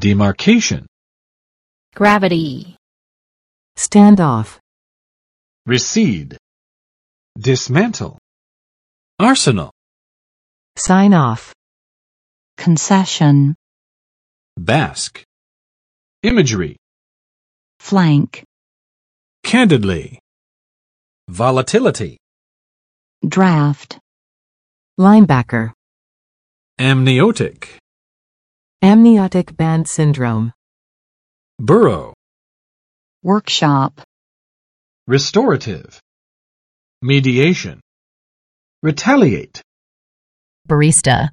demarcation, gravity, standoff, recede, dismantle, arsenal, sign off, concession, bask, imagery, flank, candidly, volatility, draft, linebacker, amniotic, amniotic band syndrome, burrow, workshop, restorative, mediation, retaliate, barista.